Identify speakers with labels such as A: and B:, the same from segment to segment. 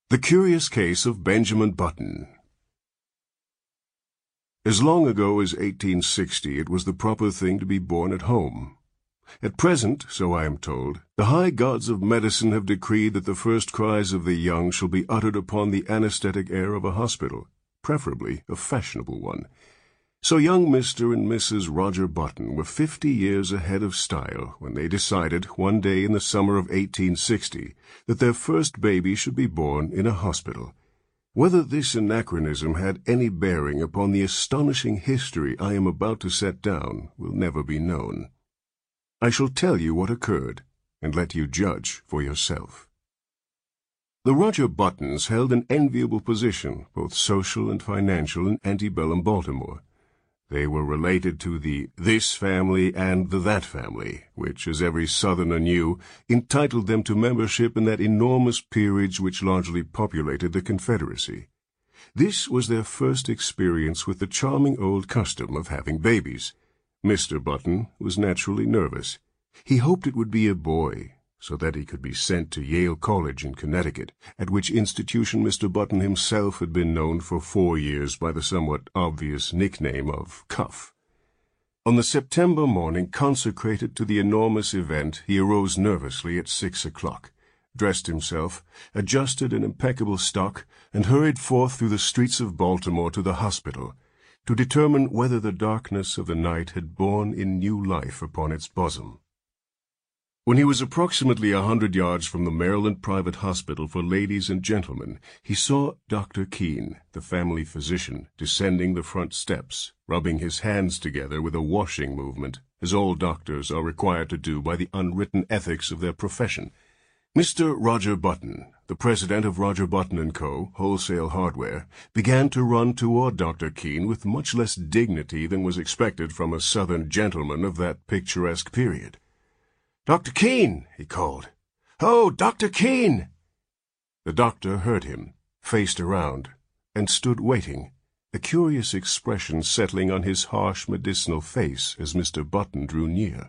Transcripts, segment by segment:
A: The Curious Case of Benjamin Button. As long ago as 1860, it was the proper thing to be born at home. At present, so I am told, the high gods of medicine have decreed that the first cries of the young shall be uttered upon the anesthetic air of a hospital, preferably a fashionable one. So young Mr. and Mrs. Roger Button were 50 years ahead of style when they decided, one day in the summer of 1860, that their first baby should be born in a hospital. Whether this anachronism had any bearing upon the astonishing history I am about to set down will never be known. I shall tell you what occurred, and let you judge for yourself. The Roger Buttons held an enviable position, both social and financial, in antebellum Baltimore. They were related to the this family and the that family, which, as every Southerner knew, entitled them to membership in that enormous peerage which largely populated the Confederacy. This was their first experience with the charming old custom of having babies. Mr. Button was naturally nervous. He hoped it would be a boy, so that he could be sent to Yale College in Connecticut, at which institution Mr. Button himself had been known for 4 years by the somewhat obvious nickname of Cuff. On the September morning consecrated to the enormous event, he arose nervously at 6 o'clock, dressed himself, adjusted an impeccable stock, and hurried forth through the streets of Baltimore to the hospital, to determine whether the darkness of the night had borne in new life upon its bosom. When he was approximately 100 yards from the Maryland Private Hospital for Ladies and Gentlemen, he saw Dr. Keene, the family physician, descending the front steps, rubbing his hands together with a washing movement, as all doctors are required to do by the unwritten ethics of their profession. Mr. Roger Button, the president of Roger Button & Co., Wholesale Hardware, began to run toward Dr. Keene with much less dignity than was expected from a Southern gentleman of that picturesque period. "Dr. Keene!" he called. "Oh, Dr. Keene!" The doctor heard him, faced around, and stood waiting, a curious expression settling on his harsh medicinal face as Mr. Button drew near.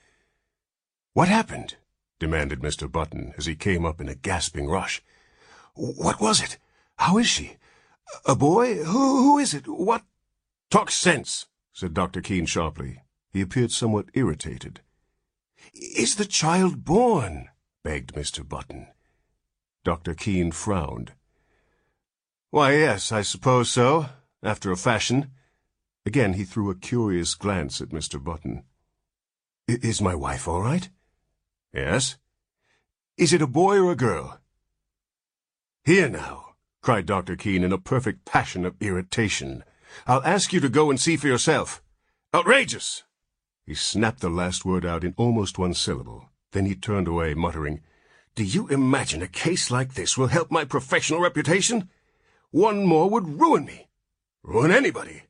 A: "What happened?" demanded Mr. Button as he came up in a gasping rush. "What was it? How is she? A boy? Who is it? What—" "Talk sense," said Dr. Keene sharply. He appeared somewhat irritated. "Is the child born?" begged Mr. Button. Dr. Keene frowned. "Why, yes, I suppose so, after a fashion." Again he threw a curious glance at Mr. Button. "Is my wife all right?" "Yes." "Is it a boy or a girl?" "Here now," cried Dr. Keene in a perfect passion of irritation. "I'll ask you to go and see for yourself. Outrageous!" He snapped the last word out in almost one syllable. Then he turned away, muttering, "Do you imagine a case like this will help my professional reputation? One more would ruin me. Ruin anybody."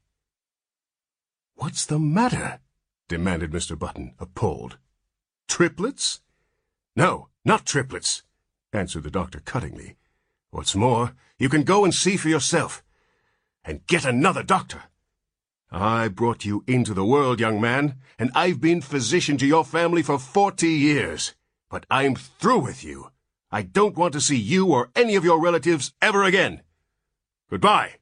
A: "What's the matter?" demanded Mr. Button, appalled. "Triplets?" "No, not triplets," answered the doctor cuttingly. "What's more, you can go and see for yourself. And get another doctor. I brought you into the world, young man, and I've been physician to your family for 40 years. But I'm through with you. I don't want to see you or any of your relatives ever again. Goodbye."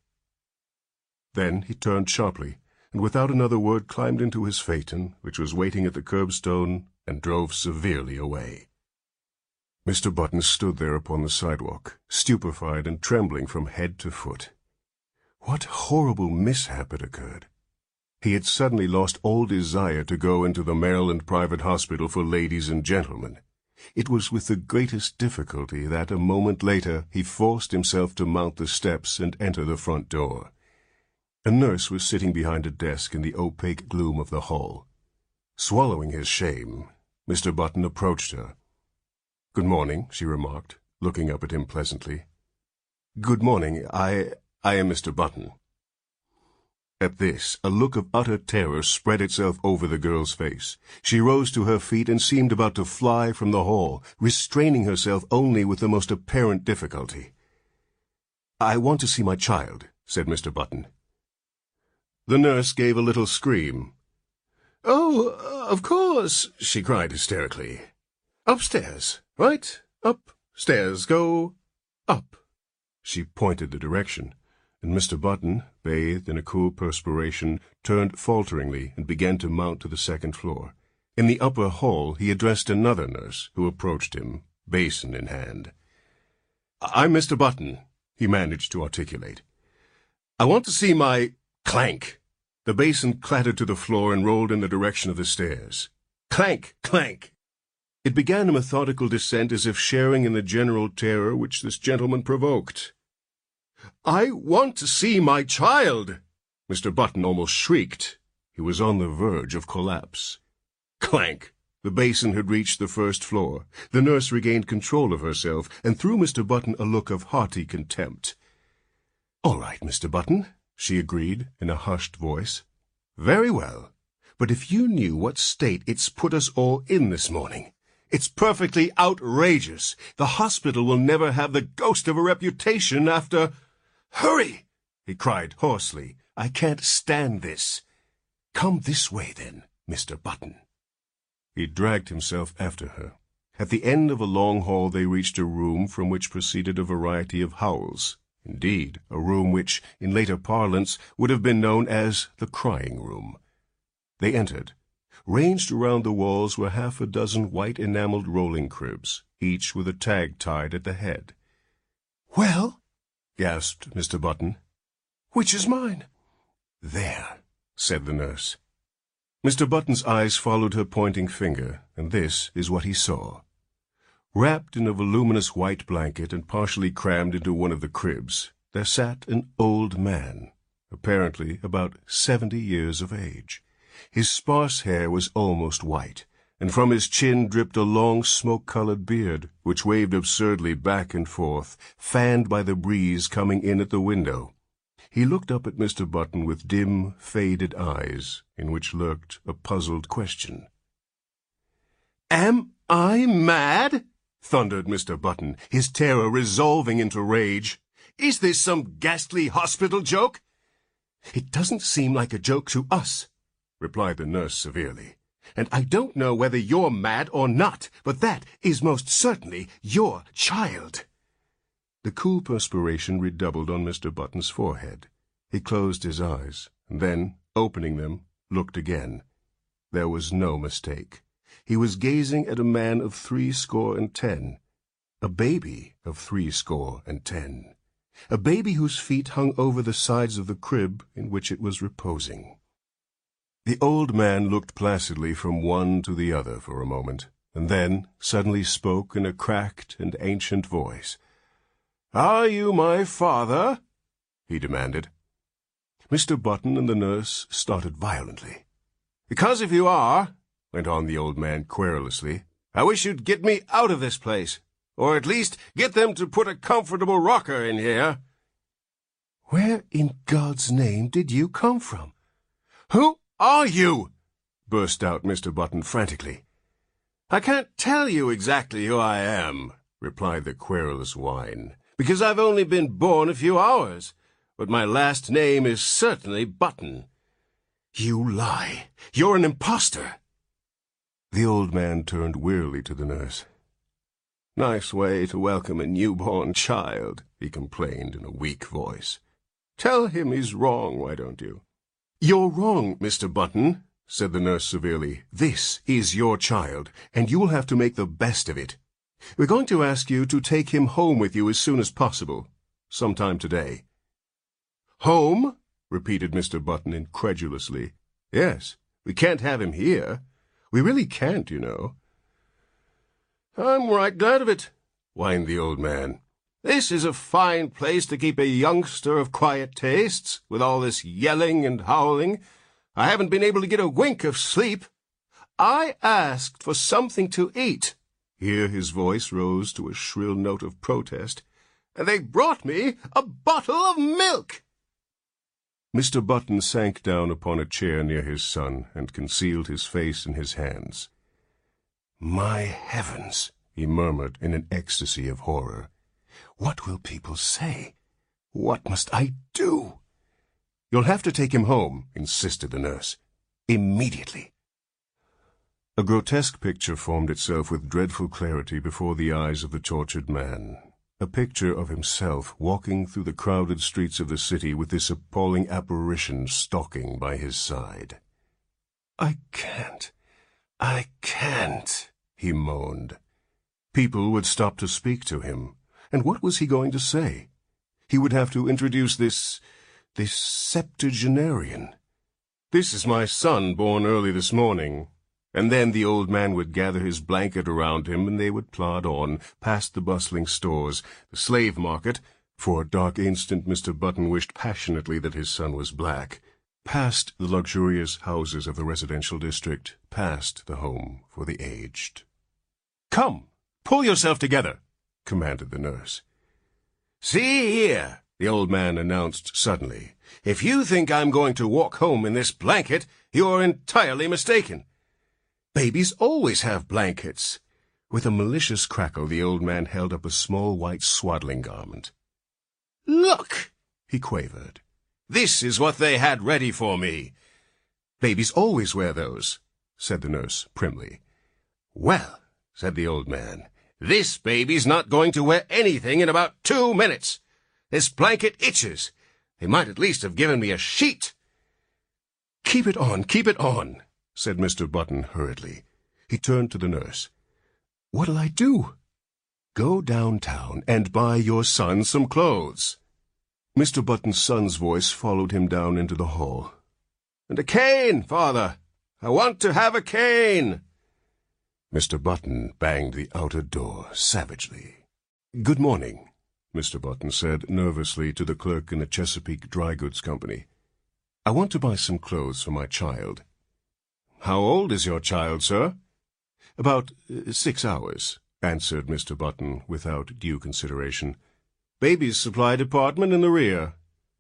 A: Then he turned sharply, and without another word climbed into his phaeton, which was waiting at the curbstone, and drove severely away. Mr. Button stood there upon the sidewalk, stupefied and trembling from head to foot. What horrible mishap had occurred? He had suddenly lost all desire to go into the Maryland Private Hospital for Ladies and Gentlemen. It was with the greatest difficulty that, a moment later, he forced himself to mount the steps and enter the front door. A nurse was sitting behind a desk in the opaque gloom of the hall. Swallowing his shame, Mr. Button approached her. "Good morning," she remarked, looking up at him pleasantly. "Good morning. I am Mr. Button." At this, a look of utter terror spread itself over the girl's face. She rose to her feet and seemed about to fly from the hall, restraining herself only with the most apparent difficulty. "I want to see my child," said Mr. Button. The nurse gave a little scream. "Oh, of course," she cried hysterically. "Upstairs, right? Upstairs. Go up." She pointed the direction, and Mr. Button, bathed in a cool perspiration, turned falteringly and began to mount to the second floor. In the upper hall he addressed another nurse, who approached him, basin in hand. "I'm Mr. Button," he managed to articulate. "I want to see my—" Clank! The basin clattered to the floor and rolled in the direction of the stairs. Clank! Clank! It began a methodical descent as if sharing in the general terror which this gentleman provoked. "I want to see my child!" Mr. Button almost shrieked. He was on the verge of collapse. Clank! The basin had reached the first floor. The nurse regained control of herself and threw Mr. Button a look of haughty contempt. "All right, Mr. Button," she agreed in a hushed voice. "Very well. But if you knew what state it's put us all in this morning. It's perfectly outrageous. The hospital will never have the ghost of a reputation after—" "Hurry!" he cried hoarsely. "I can't stand this. Come this way, then, Mr. Button." He dragged himself after her. At the end of a long hall they reached a room from which proceeded a variety of howls. Indeed, a room which, in later parlance, would have been known as the crying room. They entered. Ranged around the walls were half a dozen white-enameled rolling cribs, each with a tag tied at the head. "Well," gasped Mr. Button, "which is mine?" "There," said the nurse. Mr. Button's eyes followed her pointing finger, and this is what he saw. Wrapped in a voluminous white blanket and partially crammed into one of the cribs, there sat an old man, apparently about 70 years of age. His sparse hair was almost white, and from his chin dripped a long smoke-colored beard, which waved absurdly back and forth, fanned by the breeze coming in at the window. He looked up at Mr. Button with dim, faded eyes, in which lurked a puzzled question. "Am I mad?" thundered Mr. Button, his terror resolving into rage. "Is this some ghastly hospital joke?" "It doesn't seem like a joke to us," replied the nurse severely. "And I don't know whether you're mad or not, but that is most certainly your child." The cool perspiration redoubled on Mr. Button's forehead. He closed his eyes, and then, opening them, looked again. There was no mistake. He was gazing at a man of 70, a baby of 70, a baby whose feet hung over the sides of the crib in which it was reposing. The old man looked placidly from one to the other for a moment, and then suddenly spoke in a cracked and ancient voice. "Are you my father?" he demanded. Mr. Button and the nurse started violently. "Because if you are," went on the old man querulously, "I wish you'd get me out of this place, or at least get them to put a comfortable rocker in here." "Where in God's name did you come from?" "Who are you?" burst out Mr. Button frantically. "I can't tell you exactly who I am," replied the querulous whine, "because I've only been born a few hours, but my last name is certainly Button." "You lie. You're an impostor." The old man turned wearily to the nurse. "Nice way to welcome a newborn child," he complained in a weak voice. "Tell him he's wrong, why don't you?" "You're wrong, Mr. Button," said the nurse severely. "This is your child, and you will have to make the best of it. We're going to ask you to take him home with you as soon as possible, sometime today." "Home?" repeated Mr. Button incredulously. "Yes, we can't have him here. We really can't, you know." "I'm right glad of it," whined the old man. "This is a fine place to keep a youngster of quiet tastes, with all this yelling and howling. I haven't been able to get a wink of sleep. I asked for something to eat." Here his voice rose to a shrill note of protest. "And they brought me a bottle of milk!" Mr. Button sank down upon a chair near his son and concealed his face in his hands. "My heavens," he murmured in an ecstasy of horror. "What will people say? What must I do?" "You'll have to take him home," insisted the nurse. "Immediately." A grotesque picture formed itself with dreadful clarity before the eyes of the tortured man. a picture of himself walking through the crowded streets of the city with this appalling apparition stalking by his side. "I can't, he moaned. People would stop to speak to him, and what was he going to say? He would have to introduce this septuagenarian. "This is my son, born early this morning." And then the old man would gather his blanket around him, and they would plod on, past the bustling stores, the slave market, for a dark instant Mr. Button wished passionately that his son was black, past the luxurious houses of the residential district, past the home for the aged. "Come, pull yourself together," commanded the nurse. "See here," the old man announced suddenly. "If you think I'm going to walk home in this blanket, you're entirely mistaken. Babies always have blankets." With a malicious crackle, the old man held up a small white swaddling garment. "Look," he quavered. "This is what they had ready for me." "Babies always wear those," said the nurse primly. "Well," said the old man, "this baby's not going to wear anything in about 2 minutes. This blanket itches. They might at least have given me a sheet." Keep it on," said Mr. Button hurriedly. He turned to the nurse. "What'll I do?" "Go downtown and buy your son some clothes." Mr. Button's son's voice followed him down into the hall. "And a cane, father. I want to have a cane." Mr. Button banged the outer door savagely. "Good morning," Mr. Button said nervously to the clerk in the Chesapeake Dry Goods Company. "I want to buy some clothes for my child." "How old is your child, sir?" "About 6 hours," answered Mr. Button without due consideration. "Baby's supply department in the rear."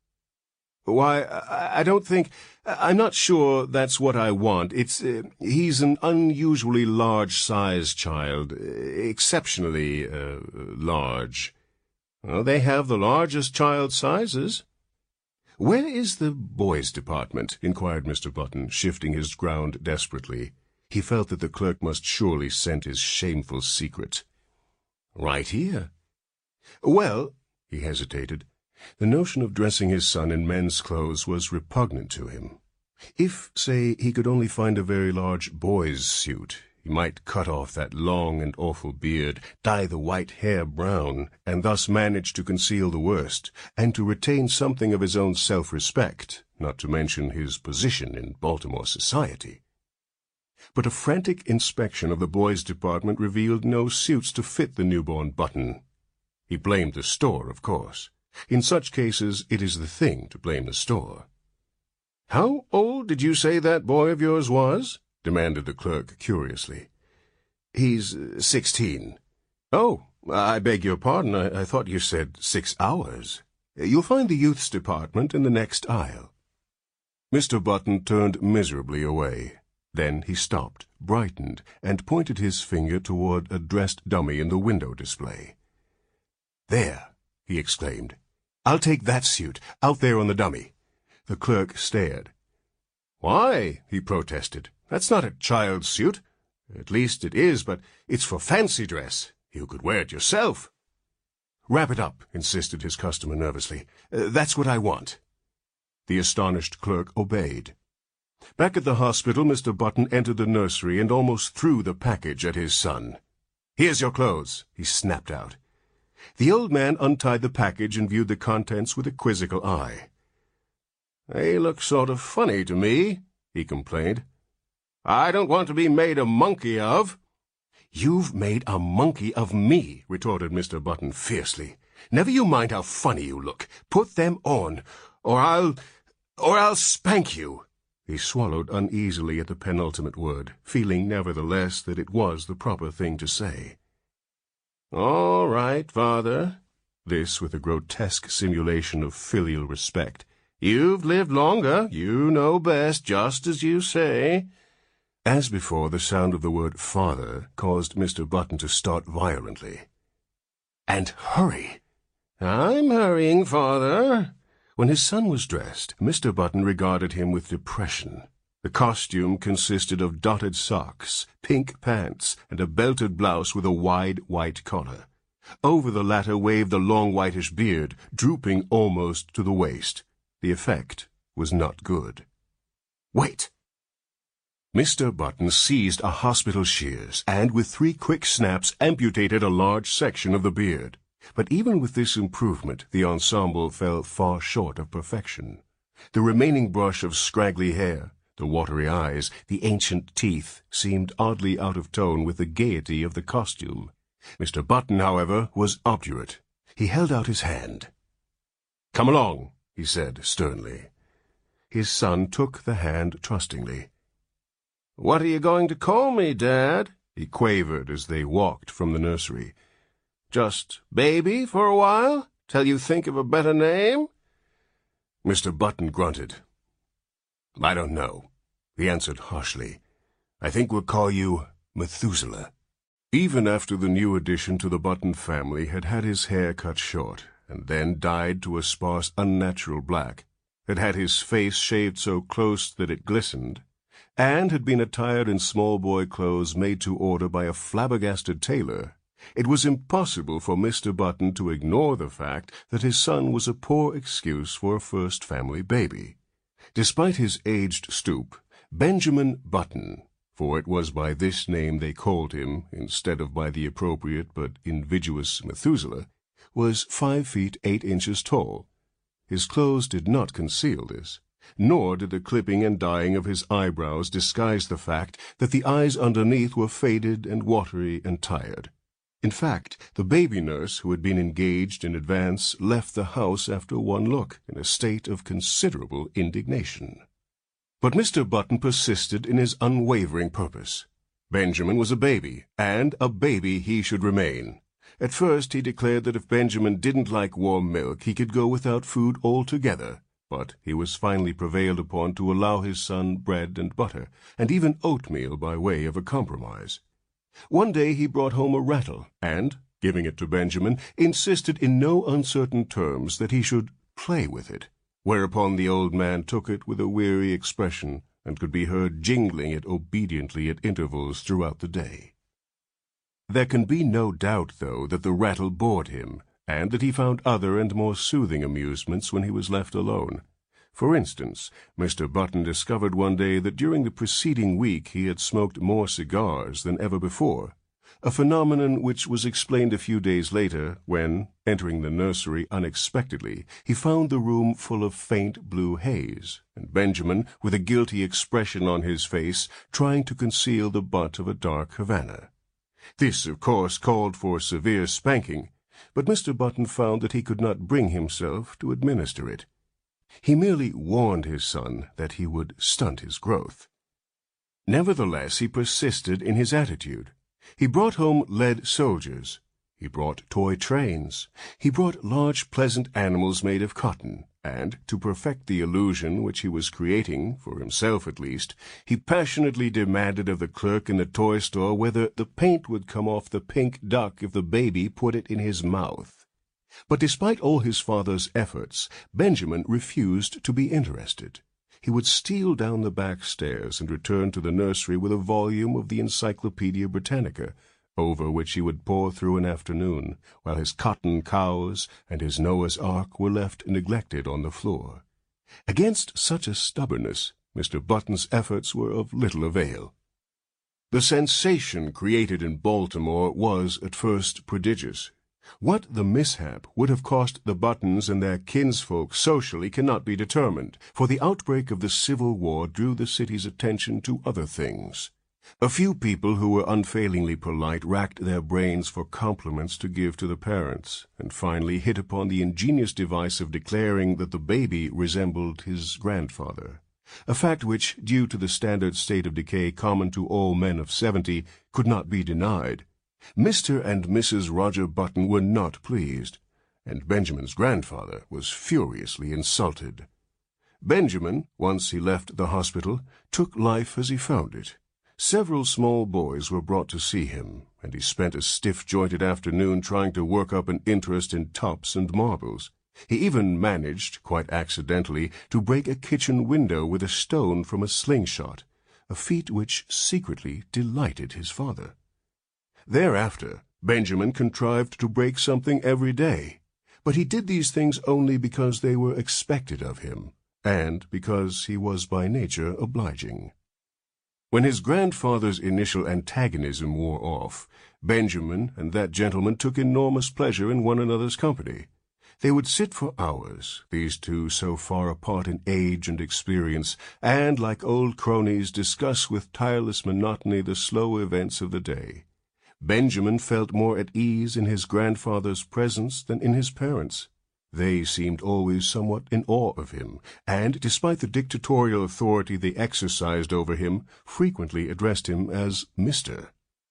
A: "Why, I don't think... I'm not sure that's what I want. He's an unusually large-sized child. Exceptionally, large." "Well, they have the largest child sizes." "Where is the boys' department?" inquired Mr. Button, shifting his ground desperately. He felt that the clerk must surely scent his shameful secret. "Right here." "Well," he hesitated. The notion of dressing his son in men's clothes was repugnant to him. If, say, he could only find a very large boy's suit, he might cut off that long and awful beard, dye the white hair brown, and thus manage to conceal the worst, and to retain something of his own self-respect, not to mention his position in Baltimore society. But a frantic inspection of the boys' department revealed no suits to fit the newborn Button. He blamed the store, of course. In such cases, it is the thing to blame the store. "How old did you say that boy of yours was?" demanded the clerk curiously. "He's 16. "Oh, I beg your pardon. I thought you said 6 hours. You'll find the youth's department in the next aisle." Mr. Button turned miserably away. Then he stopped, brightened, and pointed his finger toward a dressed dummy in the window display. "There," he exclaimed. "I'll take that suit, out there on the dummy." The clerk stared. "Why," he protested, "that's not a child's suit. At least it is, but it's for fancy dress. You could wear it yourself." "Wrap it up," insisted his customer nervously. "That's what I want." The astonished clerk obeyed. Back at the hospital, Mr. Button entered the nursery and almost threw the package at his son. "Here's your clothes," he snapped out. The old man untied the package and viewed the contents with a quizzical eye. "They look sort of funny to me," he complained. "I don't want to be made a monkey of." "You've made a monkey of me," retorted Mr. Button fiercely. "Never you mind how funny you look. Put them on, or I'll spank you." He swallowed uneasily at the penultimate word, feeling nevertheless that it was the proper thing to say. "All right, father," this with a grotesque simulation of filial respect. "You've lived longer. You know best, just as you say." As before, the sound of the word father caused Mr. Button to start violently. "And hurry." "I'm hurrying, father." When his son was dressed, Mr. Button regarded him with depression. The costume consisted of dotted socks, pink pants, and a belted blouse with a wide white collar. Over the latter waved a long whitish beard, drooping almost to the waist. The effect was not good. "Wait!" Mr. Button seized a hospital shears and, with 3 quick snaps, amputated a large section of the beard. But even with this improvement, the ensemble fell far short of perfection. The remaining brush of scraggly hair, the watery eyes, the ancient teeth, seemed oddly out of tone with the gaiety of the costume. Mr. Button, however, was obdurate. He held out his hand. "Come along," he said sternly. His son took the hand trustingly. "What are you going to call me, Dad?" he quavered as they walked from the nursery. "Just Baby for a while, till you think of a better name?" Mr. Button grunted. "I don't know," he answered harshly. "I think we'll call you Methuselah." Even after the new addition to the Button family had had his hair cut short, and then dyed to a sparse, unnatural black, had had his face shaved so close that it glistened, and had been attired in small boy clothes made to order by a flabbergasted tailor, it was impossible for Mr. Button to ignore the fact that his son was a poor excuse for a first family baby. Despite his aged stoop, Benjamin Button, for it was by this name they called him, instead of by the appropriate but invidious Methuselah, was 5 feet 8 inches tall. His clothes did not conceal this, nor did the clipping and dyeing of his eyebrows disguise the fact that the eyes underneath were faded and watery and tired. In fact, the baby nurse who had been engaged in advance left the house after one look, in a state of considerable indignation. But Mr. Button persisted in his unwavering purpose. Benjamin was a baby, and a baby he should remain. At first he declared that if Benjamin didn't like warm milk, he could go without food altogether, but he was finally prevailed upon to allow his son bread and butter, and even oatmeal by way of a compromise. One day he brought home a rattle, and, giving it to Benjamin, insisted in no uncertain terms that he should play with it, whereupon the old man took it with a weary expression, and could be heard jingling it obediently at intervals throughout the day. There can be no doubt, though, that the rattle bored him, and that he found other and more soothing amusements when he was left alone. For instance, Mr. Button discovered one day that during the preceding week he had smoked more cigars than ever before, a phenomenon which was explained a few days later when, entering the nursery unexpectedly, he found the room full of faint blue haze, and Benjamin, with a guilty expression on his face, trying to conceal the butt of a dark Havana. This, of course, called for severe spanking, but Mr. Button found that he could not bring himself to administer it. He merely warned his son that he would stunt his growth. Nevertheless, he persisted in his attitude. He brought home lead soldiers. He brought toy trains. He brought large, pleasant animals made of cotton, and, to perfect the illusion which he was creating, for himself at least, he passionately demanded of the clerk in the toy store whether the paint would come off the pink duck if the baby put it in his mouth. But despite all his father's efforts, Benjamin refused to be interested. He would steal down the back stairs and return to the nursery with a volume of the Encyclopedia Britannica, over which he would pore through an afternoon, while his cotton cows and his Noah's Ark were left neglected on the floor. Against such a stubbornness, Mr. Button's efforts were of little avail. The sensation created in Baltimore was at first prodigious. What the mishap would have cost the Buttons and their kinsfolk socially cannot be determined, for the outbreak of the Civil War drew the city's attention to other things. A few people who were unfailingly polite racked their brains for compliments to give to the parents, and finally hit upon the ingenious device of declaring that the baby resembled his grandfather, a fact which, due to the standard state of decay common to all men of 70, could not be denied. Mr. and Mrs. Roger Button were not pleased, and Benjamin's grandfather was furiously insulted. Benjamin, once he left the hospital, took life as he found it. Several small boys were brought to see him, and he spent a stiff-jointed afternoon trying to work up an interest in tops and marbles. He even managed, quite accidentally, to break a kitchen window with a stone from a slingshot, a feat which secretly delighted his father. Thereafter, Benjamin contrived to break something every day, but he did these things only because they were expected of him, and because he was by nature obliging. When his grandfather's initial antagonism wore off, Benjamin and that gentleman took enormous pleasure in one another's company. They would sit for hours, these two so far apart in age and experience, and, like old cronies, discuss with tireless monotony the slow events of the day. Benjamin felt more at ease in his grandfather's presence than in his parents'. They seemed always somewhat in awe of him, and, despite the dictatorial authority they exercised over him, frequently addressed him as Mr.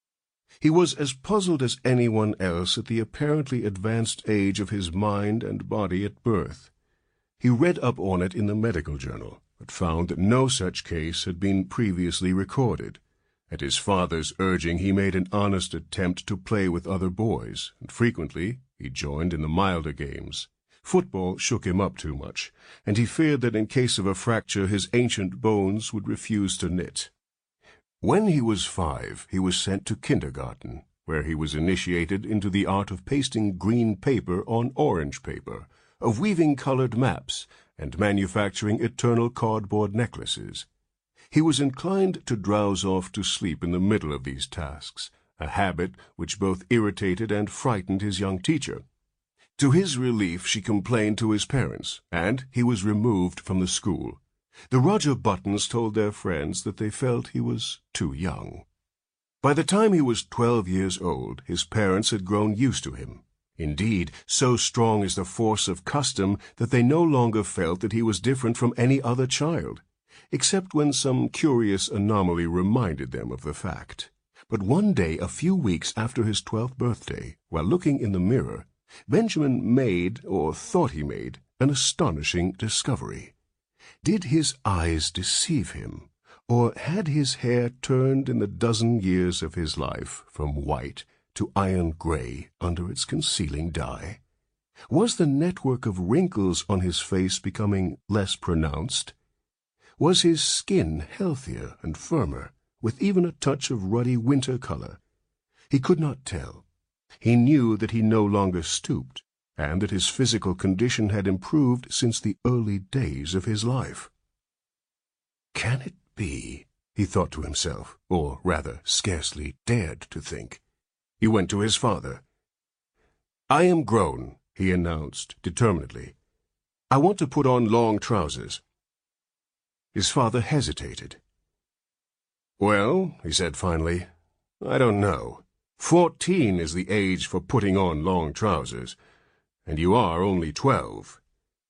A: He was as puzzled as anyone else at the apparently advanced age of his mind and body at birth. He read up on it in the medical journal, but found that no such case had been previously recorded. At his father's urging, he made an honest attempt to play with other boys, and frequently he joined in the milder games. Football shook him up too much, and he feared that in case of a fracture his ancient bones would refuse to knit. When he was 5, he was sent to kindergarten, where he was initiated into the art of pasting green paper on orange paper, of weaving colored maps, and manufacturing eternal cardboard necklaces. He was inclined to drowse off to sleep in the middle of these tasks, a habit which both irritated and frightened his young teacher. To his relief, she complained to his parents, and he was removed from the school. The Roger Buttons told their friends that they felt he was too young. By the time he was 12 years old, his parents had grown used to him. Indeed, so strong is the force of custom that they no longer felt that he was different from any other child, except when some curious anomaly reminded them of the fact. But one day, a few weeks after his 12th birthday, while looking in the mirror, Benjamin made, or thought he made, an astonishing discovery. Did his eyes deceive him, or had his hair turned in the dozen years of his life from white to iron gray under its concealing dye? Was the network of wrinkles on his face becoming less pronounced? Was his skin healthier and firmer, with even a touch of ruddy winter color? He could not tell. He knew that he no longer stooped, and that his physical condition had improved since the early days of his life. "Can it be?" he thought to himself, or rather scarcely dared to think. He went to his father. "I am grown," he announced determinedly. "I want to put on long trousers." His father hesitated. "Well," he said finally, "I don't know. 14 is the age for putting on long trousers, and you are only 12.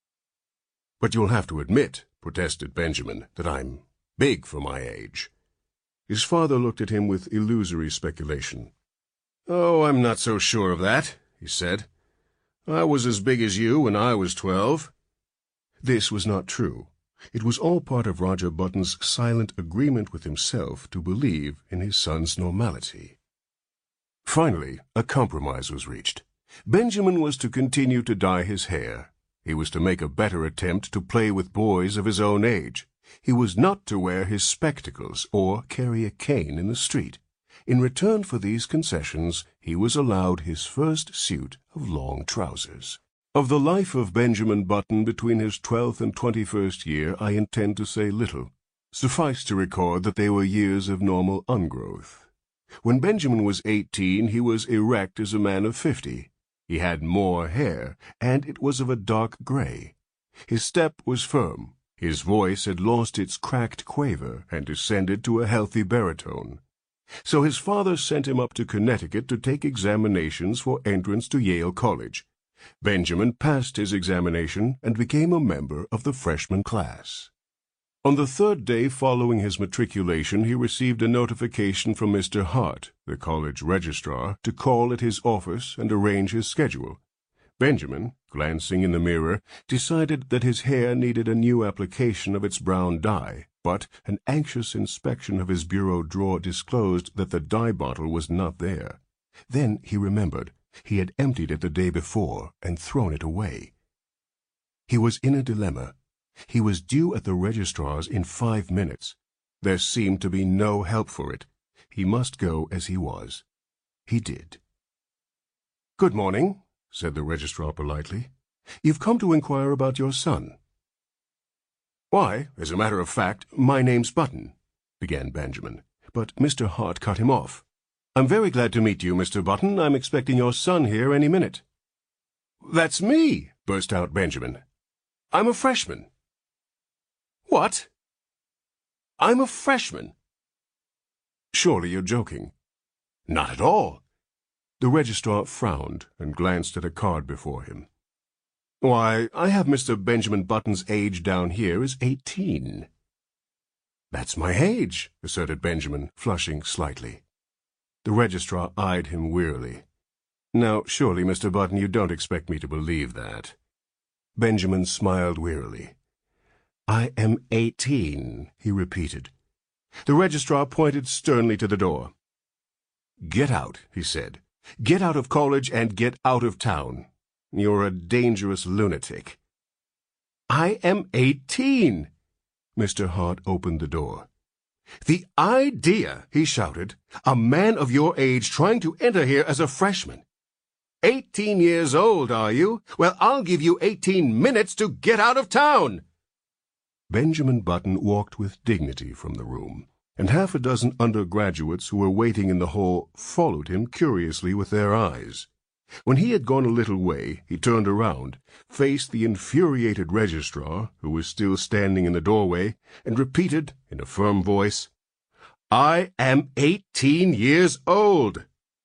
A: "But you'll have to admit," protested Benjamin, "that I'm big for my age." His father looked at him with illusory speculation. "Oh, I'm not so sure of that," he said. "I was as big as you when I was 12. This was not true. It was all part of Roger Button's silent agreement with himself to believe in his son's normality. Finally, a compromise was reached. Benjamin was to continue to dye his hair. He was to make a better attempt to play with boys of his own age. He was not to wear his spectacles or carry a cane in the street. In return for these concessions, he was allowed his first suit of long trousers. Of the life of Benjamin Button between his 12th and 21st year I intend to say little. Suffice to record that they were years of normal ungrowth. When Benjamin was 18, he was erect as a man of 50. He had more hair, and it was of a dark gray. His step was firm. His voice had lost its cracked quaver and descended to a healthy baritone. So his father sent him up to Connecticut to take examinations for entrance to Yale College. Benjamin passed his examination and became a member of the freshman class. On the 3rd day following his matriculation, he received a notification from Mr. Hart, the college registrar, to call at his office and arrange his schedule. Benjamin, glancing in the mirror, decided that his hair needed a new application of its brown dye, but an anxious inspection of his bureau drawer disclosed that the dye bottle was not there. Then he remembered. He had emptied it the day before and thrown it away. He was in a dilemma. He was due at the registrar's in 5 minutes. There seemed to be no help for it. He must go as he was. He did. "Good morning," said the registrar politely. "You've come to inquire about your son." "Why, as a matter of fact, my name's Button," began Benjamin, but Mr. Hart cut him off. "I'm very glad to meet you, Mr. Button. I'm expecting your son here any minute." "That's me," burst out Benjamin. "I'm a freshman." "What? I'm a freshman?" "Surely you're joking." "Not at all." The registrar frowned and glanced at a card before him. "Why, I have Mr. Benjamin Button's age down here as 18. "That's my age," asserted Benjamin, flushing slightly. The registrar eyed him wearily. "Now, surely, Mr. Button, you don't expect me to believe that." Benjamin smiled wearily. "I am 18, he repeated. The registrar pointed sternly to the door. "Get out," he said. "Get out of college and get out of town. You're a dangerous lunatic." "I am 18. Mr. Hart opened the door. "The idea," he shouted, "a man of your age trying to enter here as a freshman. 18 years old, are you? Well, I'll give you 18 minutes to get out of town." Benjamin Button walked with dignity from the room, and half a dozen undergraduates who were waiting in the hall followed him curiously with their eyes. When he had gone a little way, he turned around, faced the infuriated registrar, who was still standing in the doorway, and repeated, in a firm voice, "I am 18 years old."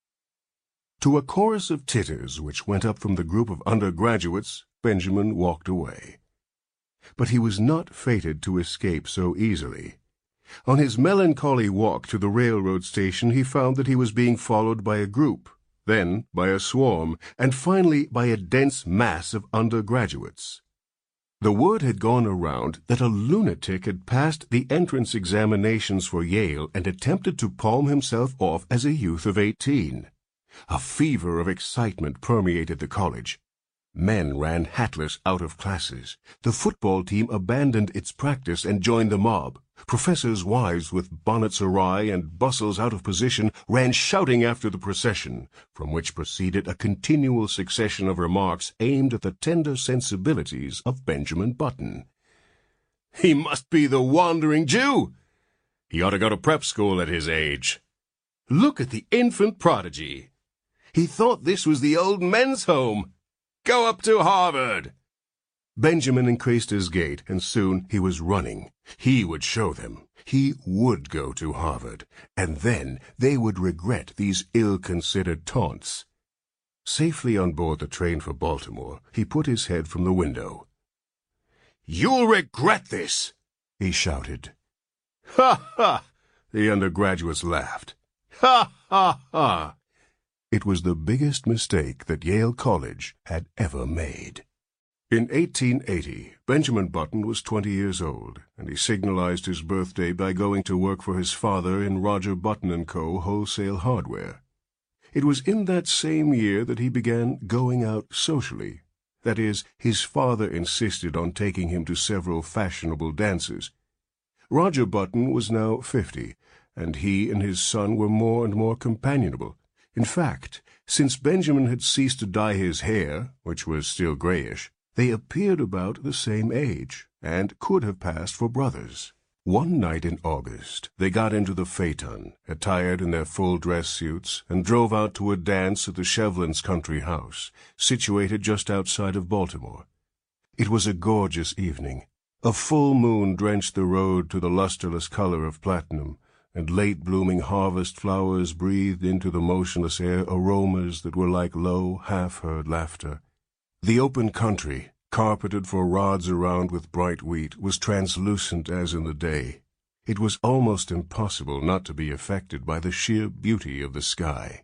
A: To a chorus of titters which went up from the group of undergraduates, Benjamin walked away. But he was not fated to escape so easily. On his melancholy walk to the railroad station, he found that he was being followed by a group, then by a swarm, and finally by a dense mass of undergraduates. The word had gone around that a lunatic had passed the entrance examinations for Yale and attempted to palm himself off as a youth of 18. A fever of excitement permeated the college. Men ran hatless out of classes. The football team abandoned its practice and joined the mob. Professors' wives with bonnets awry and bustles out of position ran shouting after the procession, from which proceeded a continual succession of remarks aimed at the tender sensibilities of Benjamin Button. "He must be the Wandering Jew. He ought to go to prep school at his age. Look at the infant prodigy. He thought this was the old men's home. Go up to Harvard." Benjamin increased his gait, and soon he was running. He would show them. He would go to Harvard, and then they would regret these ill-considered taunts. Safely on board the train for Baltimore, he put his head from the window. "You'll regret this," he shouted. "Ha, ha!" The undergraduates laughed. "Ha, ha, ha!" It was the biggest mistake that Yale College had ever made. In 1880, Benjamin Button was 20 years old, and he signalized his birthday by going to work for his father in Roger Button & Co. wholesale hardware. It was in that same year that he began going out socially. That is, his father insisted on taking him to several fashionable dances. Roger Button was now 50, and he and his son were more and more companionable. In fact, since Benjamin had ceased to dye his hair, which was still grayish, they appeared about the same age, and could have passed for brothers. One night in August, they got into the phaeton, attired in their full dress suits, and drove out to a dance at the Shevlins' country house, situated just outside of Baltimore. It was a gorgeous evening. A full moon drenched the road to the lusterless color of platinum, and late-blooming harvest flowers breathed into the motionless air aromas that were like low, half-heard laughter. The open country, carpeted for rods around with bright wheat, was translucent as in the day. It was almost impossible not to be affected by the sheer beauty of the sky.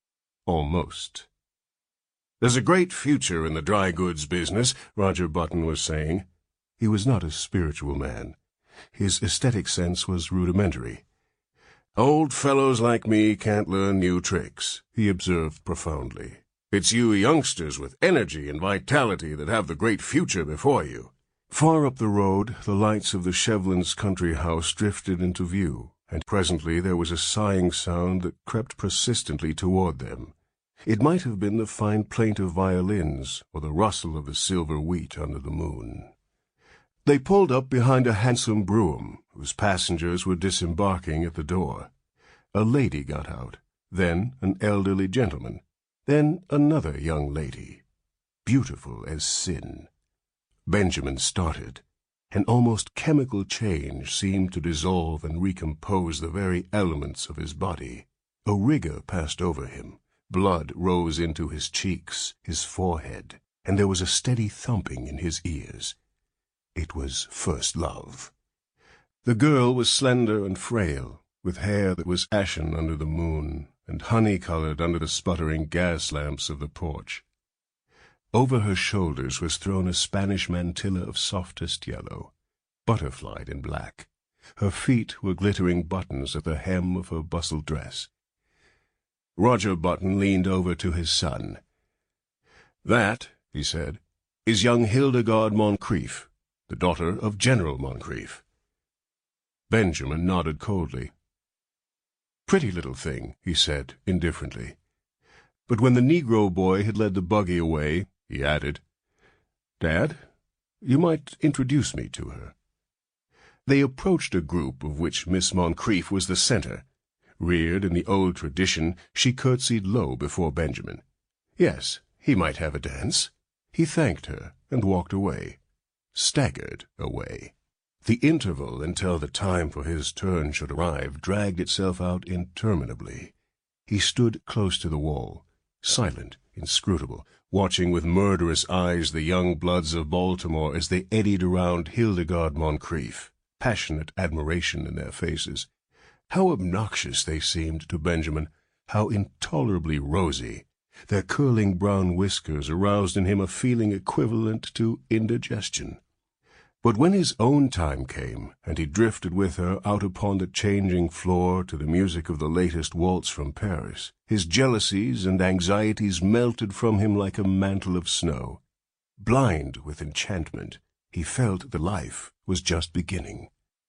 A: Almost. "There's a great future in the dry goods business," Roger Button was saying. He was not a spiritual man. His aesthetic sense was rudimentary. "Old fellows like me can't learn new tricks," he observed profoundly. "It's you youngsters with energy and vitality that have the great future before you." Far up the road, the lights of the Shevlins' country house drifted into view, and presently there was a sighing sound that crept persistently toward them. It might have been the fine plaint of violins or the rustle of the silver wheat under the moon. They pulled up behind a handsome brougham, whose passengers were disembarking at the door. A lady got out, then an elderly gentleman, then another young lady, beautiful as sin. Benjamin started. An almost chemical change seemed to dissolve and recompose the very elements of his body. A rigor passed over him. Blood rose into his cheeks, his forehead, and there was a steady thumping in his ears. It was first love. The girl was slender and frail, with hair that was ashen under the moon and honey-colored under the sputtering gas lamps of the porch. Over her shoulders was thrown a Spanish mantilla of softest yellow, butterflied in black. Her feet were glittering buttons at the hem of her bustle dress. Roger Button leaned over to his son. "That," he said, "is young Hildegarde Moncrief, the daughter of General Moncrief." Benjamin nodded coldly. "Pretty little thing," he said indifferently. But when the Negro boy had led the buggy away, he added, "Dad, you might introduce me to her." They approached a group of which Miss Moncrief was the center. Reared in the old tradition, she curtsied low before Benjamin. Yes, he might have a dance. He thanked her and walked away, staggered away. The interval until the time for his turn should arrive dragged itself out interminably. He stood close to the wall, silent, inscrutable, watching with murderous eyes the young bloods of Baltimore as they eddied around Hildegarde Moncrief, passionate admiration in their faces. How obnoxious they seemed to Benjamin, how intolerably rosy. Their curling brown whiskers aroused in him a feeling equivalent to indigestion. But when his own time came, and he drifted with her out upon the changing floor to the music of the latest waltz from Paris, his jealousies and anxieties melted from him like a mantle of snow. Blind with enchantment, he felt that life was just beginning.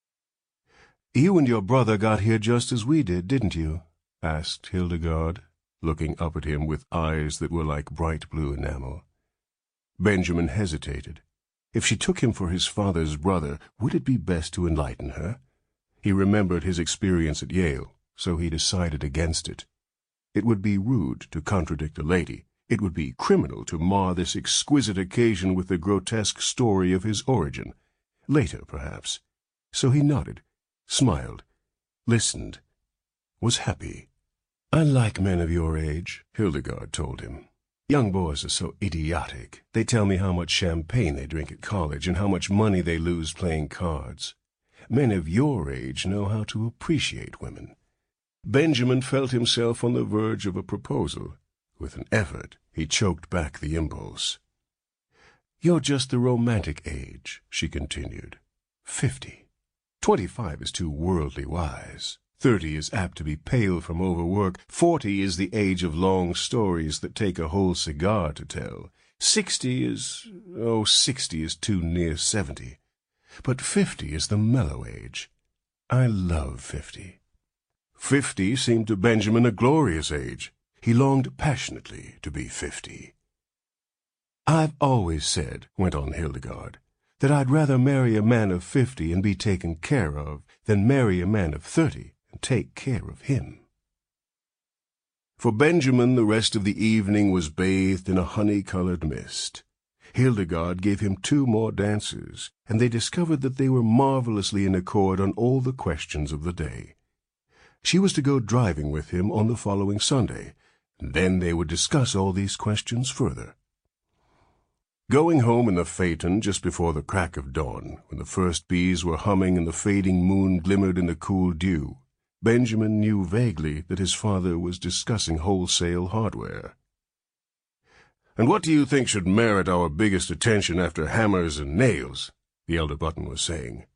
A: "You and your brother got here just as we did, didn't you?" asked Hildegarde, looking up at him with eyes that were like bright blue enamel. Benjamin hesitated. If she took him for his father's brother, would it be best to enlighten her? He remembered his experience at Yale, so he decided against it. It would be rude to contradict a lady. It would be criminal to mar this exquisite occasion with the grotesque story of his origin. Later, perhaps. So he nodded, smiled, listened, was happy. "I like men of your age," Hildegarde told him. "Young boys are so idiotic. They tell me how much champagne they drink at college and how much money they lose playing cards. Men of your age know how to appreciate women." Benjamin felt himself on the verge of a proposal. With an effort, he choked back the impulse. "You're just the romantic age," she continued. 50. 25 is too worldly wise. 30 is apt to be pale from overwork. 40 is the age of long stories that take a whole cigar to tell. 60 is too near 70. But 50 is the mellow age. I love 50. 50 seemed to Benjamin a glorious age. He longed passionately to be 50. "I've always said," went on Hildegarde, "that I'd rather marry a man of 50 and be taken care of than marry a man of 30 and take care of him." For Benjamin, the rest of the evening was bathed in a honey-colored mist. Hildegarde gave him 2 more dances, and they discovered that they were marvelously in accord on all the questions of the day. She was to go driving with him on the following Sunday, and then they would discuss all these questions further. Going home in the phaeton just before the crack of dawn, when the first bees were humming and the fading moon glimmered in the cool dew, Benjamin knew vaguely that his father was discussing wholesale hardware. "And what do you think should merit our biggest attention after hammers and nails?" the elder Button was saying.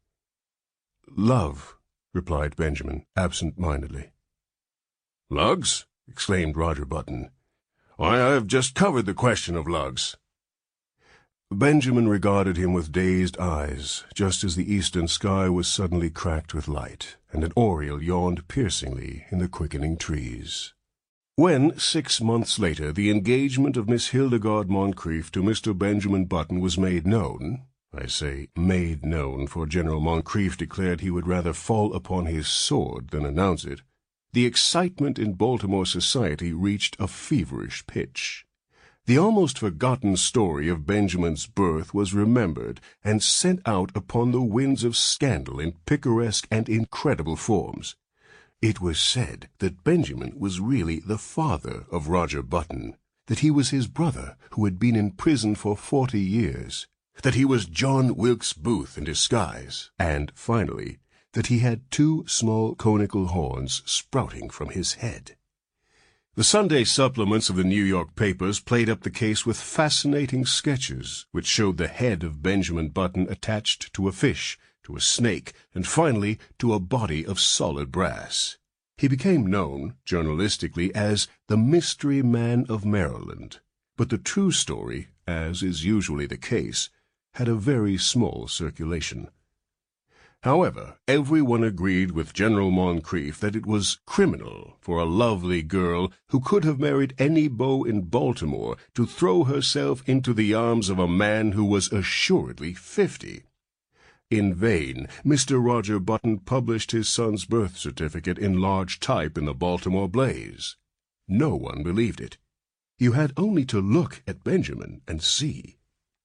A: "Love," replied Benjamin, absent-mindedly. "Lugs?" exclaimed Roger Button. "Why, I've just covered the question of lugs." Benjamin regarded him with dazed eyes, just as the eastern sky was suddenly cracked with light, and an oriole yawned piercingly in the quickening trees. When, 6 months later, the engagement of Miss Hildegarde Moncrief to Mr. Benjamin Button was made known, I say made known, for General Moncrief declared he would rather fall upon his sword than announce it, the excitement in Baltimore society reached a feverish pitch. The almost forgotten story of Benjamin's birth was remembered and sent out upon the winds of scandal in picaresque and incredible forms. It was said that Benjamin was really the father of Roger Button, that he was his brother who had been in prison for 40 years, that he was John Wilkes Booth in disguise, and, finally, that he had 2 small conical horns sprouting from his head. The Sunday supplements of the New York papers played up the case with fascinating sketches, which showed the head of Benjamin Button attached to a fish, to a snake, and finally to a body of solid brass. He became known, journalistically, as the Mystery Man of Maryland, but the true story, as is usually the case, had a very small circulation. However, everyone agreed with General Moncrief that it was criminal for a lovely girl who could have married any beau in Baltimore to throw herself into the arms of a man who was assuredly 50. In vain, Mr. Roger Button published his son's birth certificate in large type in the Baltimore Blaze. No one believed it. You had only to look at Benjamin and see.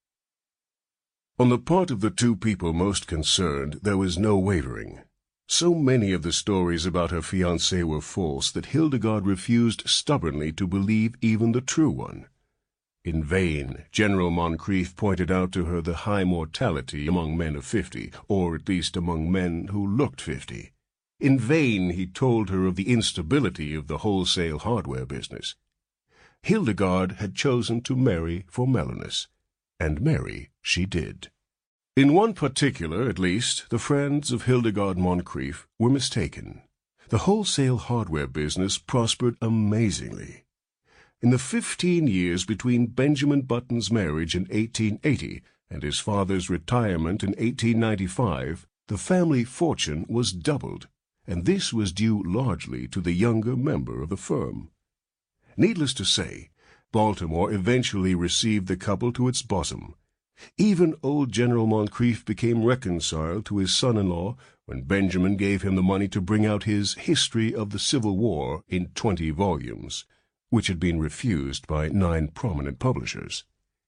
A: On the part of the 2 people most concerned, there was no wavering. So many of the stories about her fiancé were false that Hildegarde refused stubbornly to believe even the true one. In vain, General Moncrief pointed out to her the high mortality among men of 50, or at least among men who looked 50. In vain he told her of the instability of the wholesale hardware business. Hildegarde had chosen to marry for mellowness, and marry she did. In one particular, at least, the friends of Hildegarde Moncrief were mistaken. The wholesale hardware business prospered amazingly. In the 15 years between Benjamin Button's marriage in 1880 and his father's retirement in 1895, the family fortune was doubled, and this was due largely to the younger member of the firm. Needless to say, Baltimore eventually received the couple to its bosom. Even old General Moncrief became reconciled to his son-in-law when Benjamin gave him the money to bring out his History of the Civil War in 20 volumes, which had been refused by 9 prominent publishers.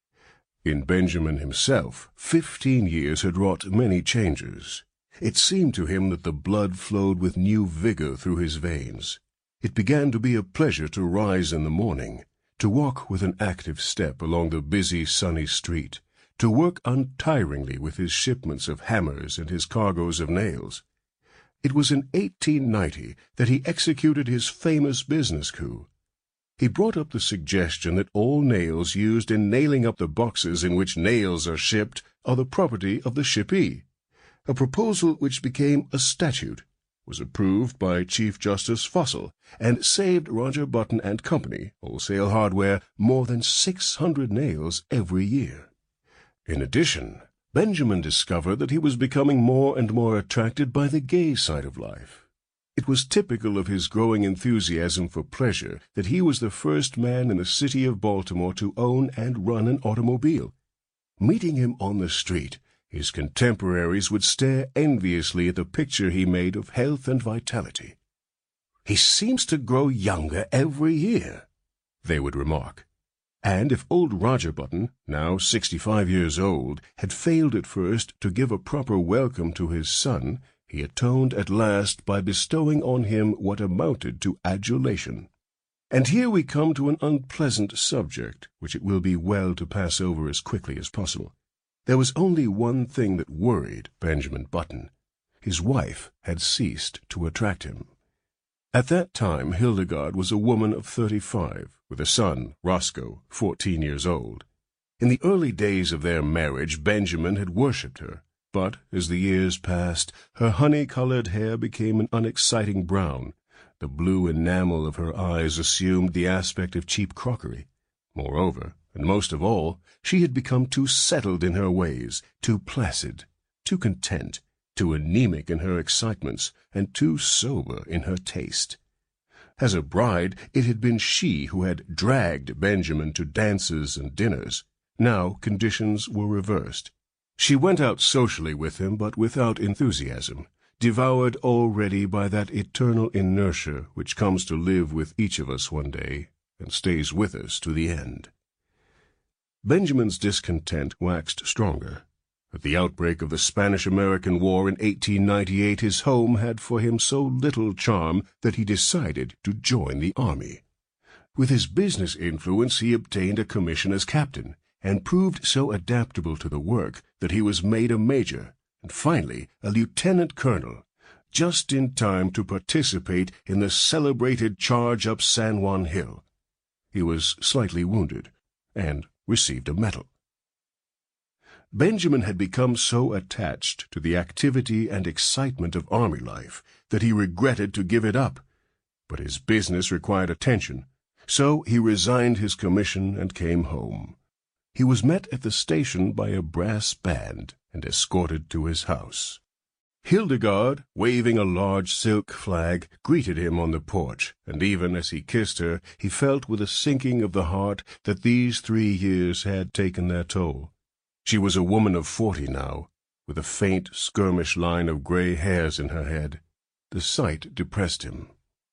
A: In Benjamin himself, 15 years had wrought many changes. It seemed to him that the blood flowed with new vigor through his veins. It began to be a pleasure to rise in the morning, to walk with an active step along the busy, sunny street, to work untiringly with his shipments of hammers and his cargoes of nails. It was in 1890 that he executed his famous business coup. He brought up the suggestion that all nails used in nailing up the boxes in which nails are shipped are the property of the shippee, a proposal which became a statute, was approved by Chief Justice Fussell, and saved Roger Button and Company, wholesale hardware, more than 600 nails every year. In addition, Benjamin discovered that he was becoming more and more attracted by the gay side of life. It was typical of his growing enthusiasm for pleasure that he was the first man in the city of Baltimore to own and run an automobile. Meeting him on the street, his contemporaries would stare enviously at the picture he made of health and vitality. "He seems to grow younger every year," they would remark. And if old Roger Button, now 65 years old, had failed at first to give a proper welcome to his son, he atoned at last by bestowing on him what amounted to adulation. And here we come to an unpleasant subject, which it will be well to pass over as quickly as possible. There was only one thing that worried Benjamin Button. His wife had ceased to attract him. At that time Hildegarde was a woman of 35, with a son, Roscoe, 14 years old. In the early days of their marriage Benjamin had worshipped her, but as the years passed, her honey-colored hair became an unexciting brown. The blue enamel of her eyes assumed the aspect of cheap crockery. Moreover, and most of all, she had become too settled in her ways, too placid, too content, too anemic in her excitements, and too sober in her taste. As a bride, it had been she who had dragged Benjamin to dances and dinners. Now conditions were reversed. She went out socially with him, but without enthusiasm, devoured already by that eternal inertia which comes to live with each of us one day and stays with us to the end. Benjamin's discontent waxed stronger. At the outbreak of the Spanish-American War in 1898, his home had for him so little charm that he decided to join the army. With his business influence, he obtained a commission as captain, and proved so adaptable to the work that he was made a major, and finally a lieutenant colonel, just in time to participate in the celebrated charge up San Juan Hill. He was slightly wounded, and received a medal. Benjamin had become so attached to the activity and excitement of army life that he regretted to give it up, but his business required attention, so he resigned his commission and came home. He was met at the station by a brass band and escorted to his house. Hildegard, waving a large silk flag, greeted him on the porch, and even as he kissed her, he felt with a sinking of the heart that these 3 years had taken their toll. She was a woman of 40 now, with a faint, skirmish line of gray hairs in her head. The sight depressed him.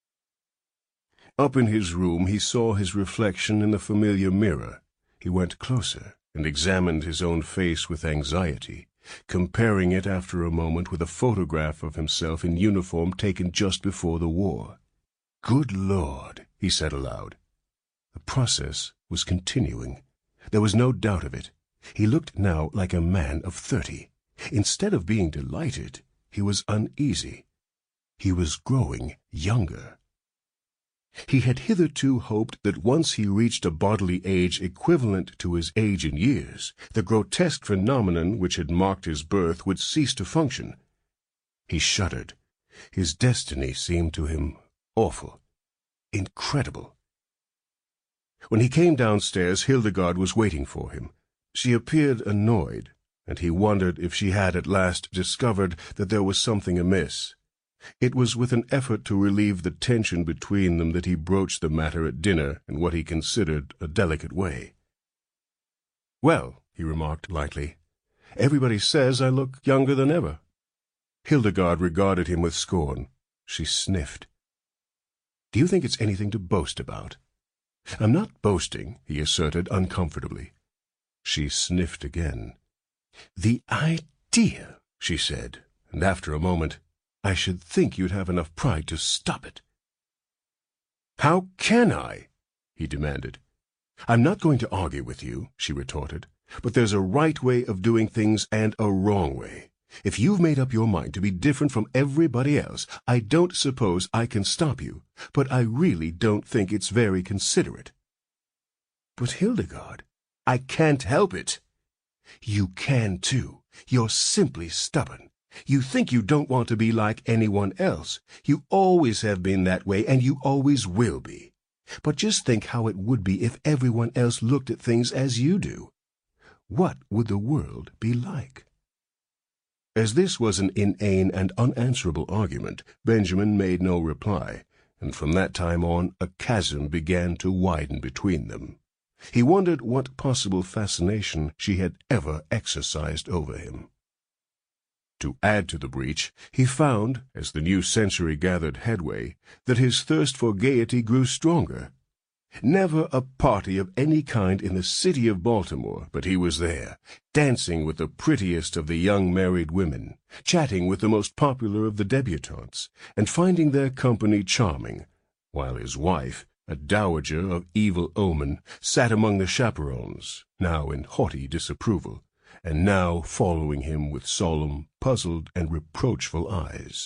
A: Up in his room he saw his reflection in the familiar mirror. He went closer and examined his own face with anxiety, comparing it after a moment with a photograph of himself in uniform taken just before the war. "Good Lord," he said aloud. The process was continuing. There was no doubt of it. He looked now like a man of 30. Instead of being delighted, he was uneasy. He was growing younger. He had hitherto hoped that once he reached a bodily age equivalent to his age in years, the grotesque phenomenon which had marked his birth would cease to function. He shuddered. His destiny seemed to him awful, incredible. When he came downstairs, Hildegard was waiting for him. She appeared annoyed, and he wondered if she had at last discovered that there was something amiss. It was with an effort to relieve the tension between them that he broached the matter at dinner in what he considered a delicate way. "Well," he remarked lightly, "everybody says I look younger than ever." Hildegard regarded him with scorn. She sniffed. "Do you think it's anything to boast about?" "I'm not boasting," he asserted uncomfortably. She sniffed again. "The idea," she said, and after a moment, "I should think you'd have enough pride to stop it." "How can I?" he demanded. "I'm not going to argue with you," she retorted, "but there's a right way of doing things and a wrong way. If you've made up your mind to be different from everybody else, I don't suppose I can stop you, but I really don't think it's very considerate." "But Hildegard, I can't help it." "You can, too. You're simply stubborn. You think you don't want to be like anyone else. You always have been that way, and you always will be. But just think how it would be if everyone else looked at things as you do. What would the world be like?" As this was an inane and unanswerable argument, Benjamin made no reply, and from that time on a chasm began to widen between them. He wondered what possible fascination she had ever exercised over him. To add to the breach, he found, as the new century gathered headway, that his thirst for gaiety grew stronger. Never a party of any kind in the city of Baltimore but he was there, dancing with the prettiest of the young married women, chatting with the most popular of the debutantes, and finding their company charming, while his wife, a dowager of evil omen, sat among the chaperons, now in haughty disapproval, and now following him with solemn, puzzled, and reproachful eyes.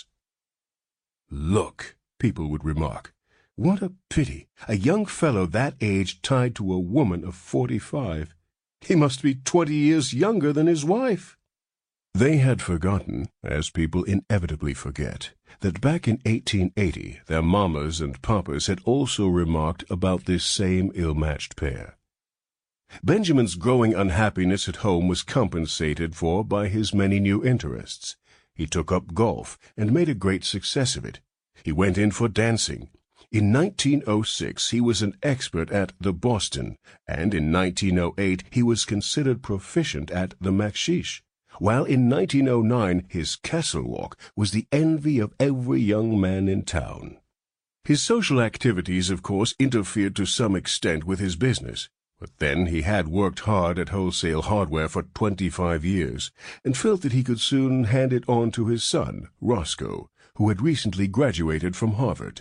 A: "Look," people would remark, "what a pity, a young fellow that age tied to a woman of 45. He must be 20 years younger than his wife." They had forgotten, as people inevitably forget, that back in 1880 their mammas and papas had also remarked about this same ill-matched pair. Benjamin's growing unhappiness at home was compensated for by his many new interests. He took up golf and made a great success of it. He went in for dancing. In 1906, he was an expert at the Boston, and in 1908 he was considered proficient at the Maksheesh, while in 1909 his castle walk was the envy of every young man in town. His social activities, of course, interfered to some extent with his business, but then he had worked hard at wholesale hardware for 25 years, and felt that he could soon hand it on to his son, Roscoe, who had recently graduated from Harvard.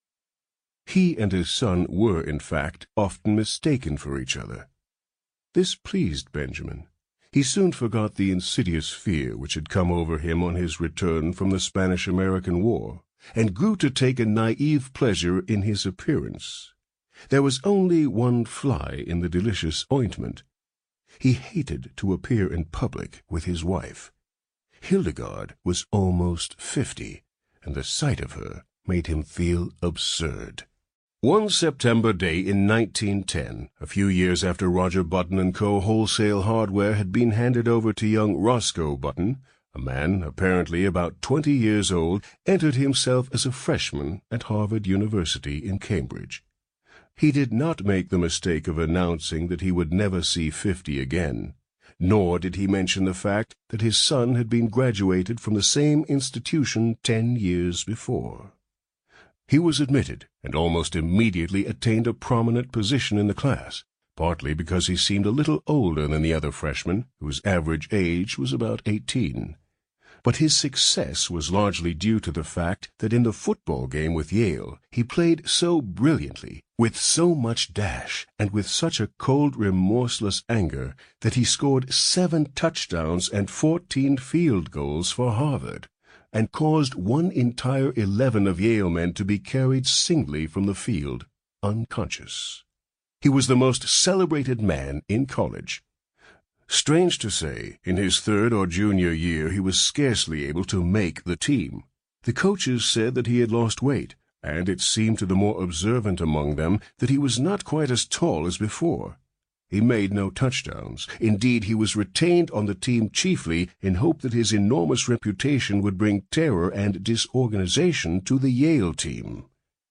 A: He and his son were, in fact, often mistaken for each other. This pleased Benjamin. He soon forgot the insidious fear which had come over him on his return from the Spanish-American War, and grew to take a naive pleasure in his appearance. There was only one fly in the delicious ointment. He hated to appear in public with his wife. Hildegard was almost 50, and the sight of her made him feel absurd. One September day in 1910, a few years after Roger Button & Co. wholesale hardware had been handed over to young Roscoe Button, a man apparently about 20 years old entered himself as a freshman at Harvard University in Cambridge. He did not make the mistake of announcing that he would never see 50 again, nor did he mention the fact that his son had been graduated from the same institution 10 years before. He was admitted, and almost immediately attained a prominent position in the class, partly because he seemed a little older than the other freshmen, whose average age was about 18. But his success was largely due to the fact that in the football game with Yale he played so brilliantly, with so much dash, and with such a cold, remorseless anger, that he scored 7 touchdowns and 14 field goals for Harvard, and caused one entire 11 of Yale men to be carried singly from the field, unconscious. He was the most celebrated man in college. Strange to say, in his third or junior year he was scarcely able to make the team. The coaches said that he had lost weight, and it seemed to the more observant among them that he was not quite as tall as before. He made no touchdowns. Indeed, he was retained on the team chiefly in hope that his enormous reputation would bring terror and disorganization to the Yale team.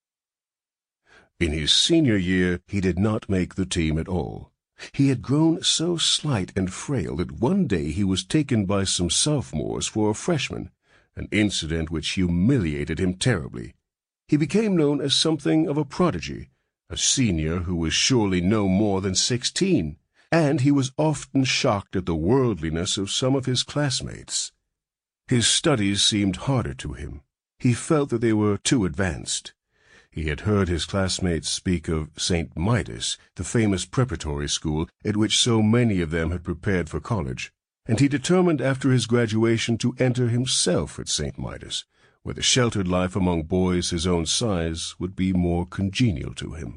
A: In his senior year, he did not make the team at all. He had grown so slight and frail that one day he was taken by some sophomores for a freshman, an incident which humiliated him terribly. He became known as something of a prodigy, a senior who was surely no more than 16, and he was often shocked at the worldliness of some of his classmates. His studies seemed harder to him. He felt that they were too advanced. He had heard his classmates speak of St. Midas, the famous preparatory school at which so many of them had prepared for college, and he determined after his graduation to enter himself at St. Midas, where the sheltered life among boys his own size would be more congenial to him.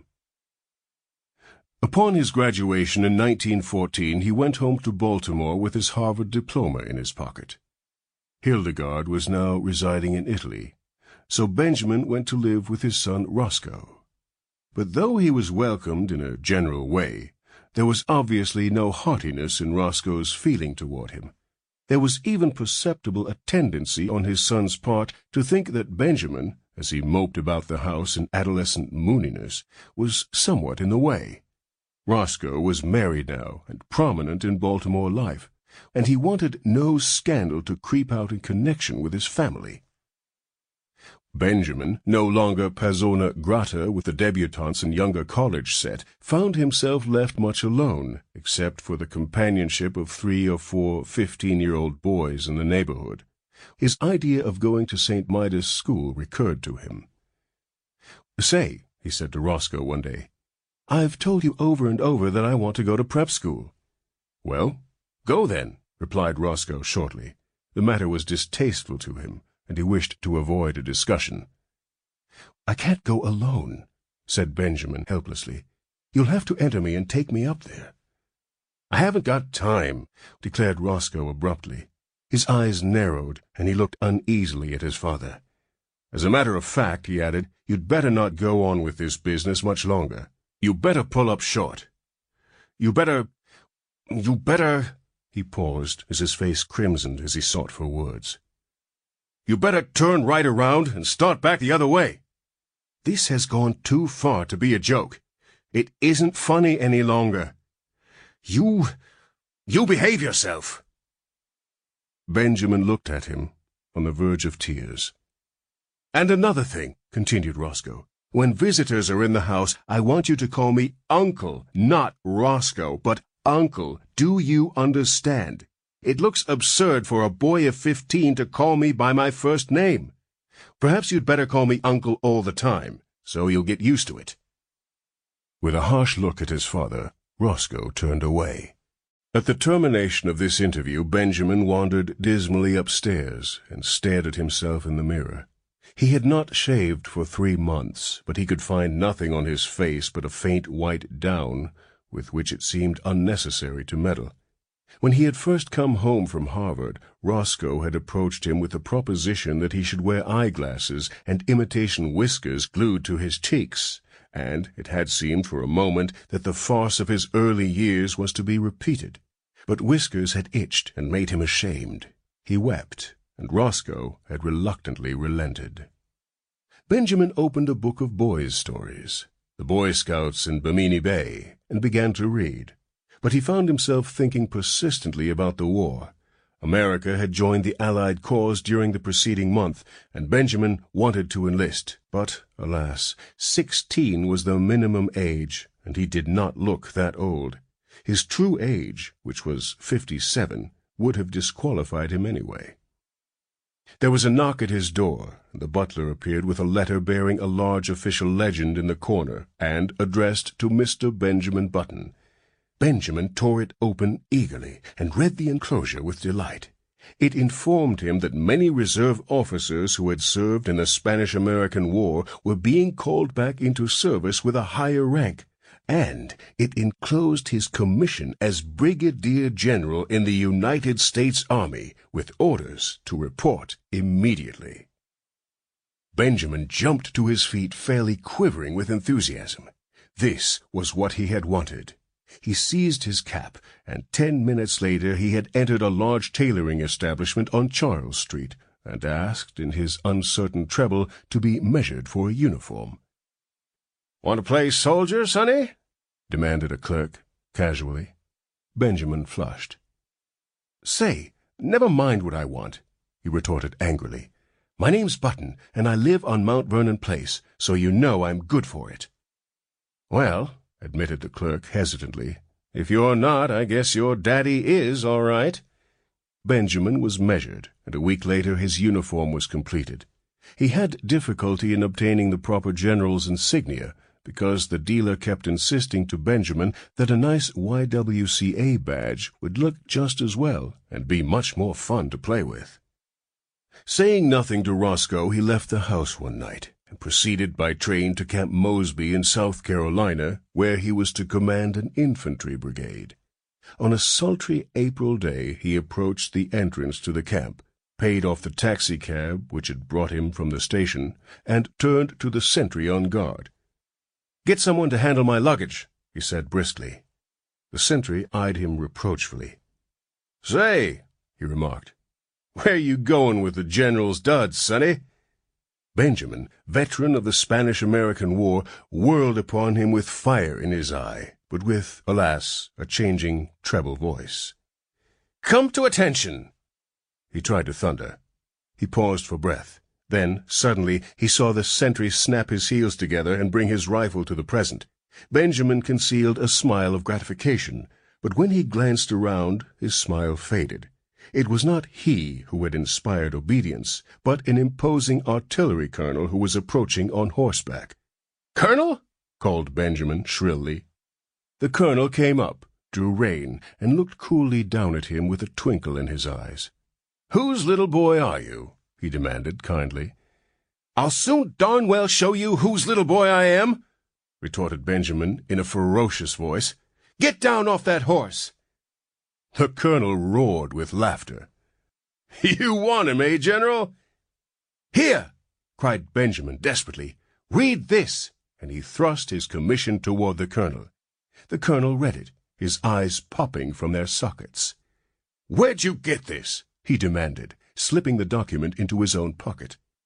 A: Upon his graduation in 1914, he went home to Baltimore with his Harvard diploma in his pocket. Hildegard was now residing in Italy, so Benjamin went to live with his son Roscoe. But though he was welcomed in a general way, there was obviously no heartiness in Roscoe's feeling toward him. There was even perceptible a tendency on his son's part to think that Benjamin, as he moped about the house in adolescent mooniness, was somewhat in the way. Roscoe was married now and prominent in Baltimore life, and he wanted no scandal to creep out in connection with his family. Benjamin, no longer persona grata with the debutantes and younger college set, found himself left much alone, except for the companionship of 3 or 4 15-year-old boys in the neighborhood. His idea of going to St. Midas School recurred to him. "Say," he said to Roscoe one day, "I've told you over and over that I want to go to prep school." "Well, go then," replied Roscoe shortly. The matter was distasteful to him, and he wished to avoid a discussion. "I can't go alone," said Benjamin helplessly. "You'll have to enter me and take me up there." "I haven't got time," declared Roscoe abruptly. His eyes narrowed, and he looked uneasily at his father. "As a matter of fact," he added, "you'd better not go on with this business much longer. You better pull up short. You better... He paused, as his face crimsoned as he sought for words. "You better turn right around and start back the other way." This has gone too far to be a joke. It isn't funny any longer. You behave yourself." Benjamin looked at him, on the verge of tears. "And another thing," continued Roscoe. "When visitors are in the house, I want you to call me Uncle, not Roscoe, but Uncle. Do you understand? It looks absurd for a boy of 15 to call me by my first name. Perhaps you'd better call me Uncle all the time, so you'll get used to it." With a harsh look at his father, Roscoe turned away. At the termination of this interview, Benjamin wandered dismally upstairs and stared at himself in the mirror. He had not shaved for 3 months, but he could find nothing on his face but a faint white down, with which it seemed unnecessary to meddle. When he had first come home from Harvard, Roscoe had approached him with the proposition that he should wear eyeglasses and imitation whiskers glued to his cheeks, and it had seemed for a moment that the farce of his early years was to be repeated. But whiskers had itched and made him ashamed. He wept, and Roscoe had reluctantly relented. Benjamin opened a book of boys' stories, The Boy Scouts in Bimini Bay, and began to read. But he found himself thinking persistently about the war. America had joined the Allied cause during the preceding month, and Benjamin wanted to enlist. But, alas, 16 was the minimum age, and he did not look that old. His true age, which was 57, would have disqualified him anyway. There was a knock at his door, and the butler appeared with a letter bearing a large official legend in the corner, and addressed to Mr. Benjamin Button. Benjamin tore it open eagerly, and read the enclosure with delight. It informed him that many reserve officers who had served in the Spanish-American War were being called back into service with a higher rank, and it enclosed his commission as Brigadier General in the United States Army, with orders to report immediately. Benjamin jumped to his feet, fairly quivering with enthusiasm. This was what he had wanted. He seized his cap, and 10 minutes later he had entered a large tailoring establishment on Charles Street, and asked, in his uncertain treble, to be measured for a uniform. "Want to play soldier, sonny?" demanded a clerk, casually. Benjamin flushed. "Say, never mind what I want," he retorted angrily. "My name's Button, and I live on Mount Vernon Place, so you know I'm good for it." "Well," admitted the clerk hesitantly, "if you're not, I guess your daddy is all right." Benjamin was measured, and a week later his uniform was completed. He had difficulty in obtaining the proper general's insignia, because the dealer kept insisting to Benjamin that a nice YWCA badge would look just as well and be much more fun to play with. Saying nothing to Roscoe, he left the house one night and proceeded by train to Camp Mosby in South Carolina, where he was to command an infantry brigade. On a sultry April day he approached the entrance to the camp, paid off the taxicab which had brought him from the station, and turned to the sentry on guard. "Get someone to handle my luggage," he said briskly. The sentry eyed him reproachfully. "Say," he remarked, "where you going with the general's duds, sonny?" Benjamin, veteran of the Spanish-American War, whirled upon him with fire in his eye, but with, alas, a changing treble voice. "Come to attention!" He tried to thunder. He paused for breath. Then, suddenly, he saw the sentry snap his heels together and bring his rifle to the present. Benjamin concealed a smile of gratification, but when he glanced around, his smile faded. It was not he who had inspired obedience, but an imposing artillery colonel who was approaching on horseback. "Colonel?" called Benjamin shrilly. The colonel came up, drew rein, and looked coolly down at him with a twinkle in his eyes. "Whose little boy are you?" he demanded kindly. "I'll soon darn well show you whose little boy I am," retorted Benjamin in a ferocious voice. "Get down off that horse!" The colonel roared with laughter. "You want him, eh, General?" "Here!" cried Benjamin desperately. "Read this!" and he thrust his commission toward the colonel. The colonel read it, his eyes popping from their sockets. "Where'd you get this?" he demanded, slipping the document into his own pocket.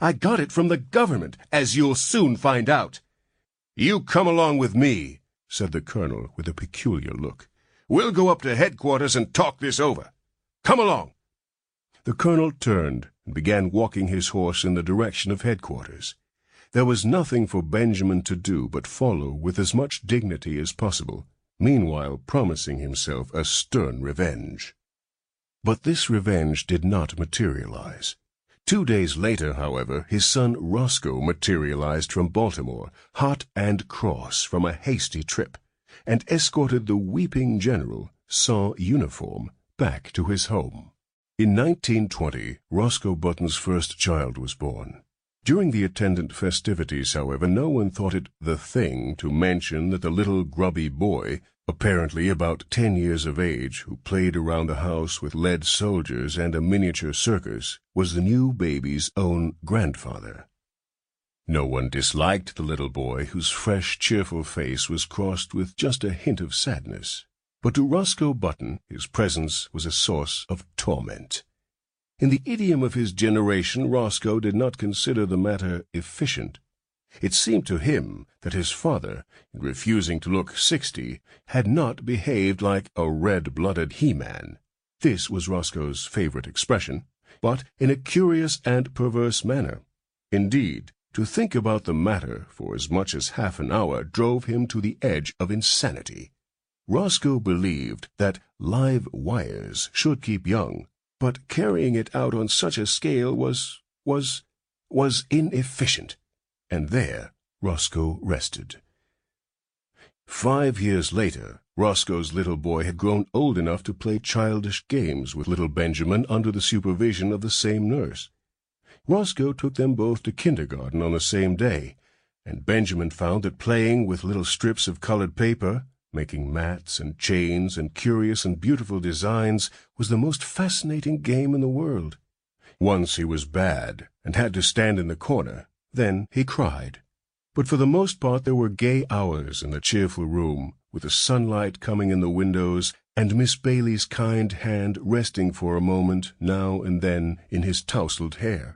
A: I got it from the government, as you'll soon find out." "You come along with me," said the colonel with a peculiar look. "We'll go up to headquarters and talk this over. Come along." The colonel turned and began walking his horse in the direction of headquarters. There was nothing for Benjamin to do but follow with as much dignity as possible, meanwhile promising himself a stern revenge. But this revenge did not materialize. 2 days later, however, his son Roscoe materialized from Baltimore, hot and cross from a hasty trip, and escorted the weeping general, sans uniform, back to his home. In 1920, Roscoe Button's first child was born. During the attendant festivities, however, no one thought it the thing to mention that the little grubby boy, apparently about 10 years of age, who played around the house with lead soldiers and a miniature circus, was the new baby's own grandfather. No one disliked the little boy, whose fresh, cheerful face was crossed with just a hint of sadness. But to Roscoe Button, his presence was a source of torment. In the idiom of his generation, Roscoe did not consider the matter efficient. It seemed to him that his father, in refusing to look 60, had not behaved like a red-blooded he-man. This was Roscoe's favorite expression, but in a curious and perverse manner. Indeed, to think about the matter for as much as half an hour drove him to the edge of insanity. Roscoe believed that live wires should keep young, but carrying it out on such a scale was inefficient. And there Roscoe rested. 5 years later, Roscoe's little boy had grown old enough to play childish games with little Benjamin under the supervision of the same nurse. Roscoe took them both to kindergarten on the same day, and Benjamin found that playing with little strips of colored paper, making mats and chains and curious and beautiful designs, was the most fascinating game in the world. Once he was bad and had to stand in the corner. Then he cried. But for the most part there were gay hours in the cheerful room, with the sunlight coming in the windows, and Miss Bailey's kind hand resting for a moment now and then in his tousled hair.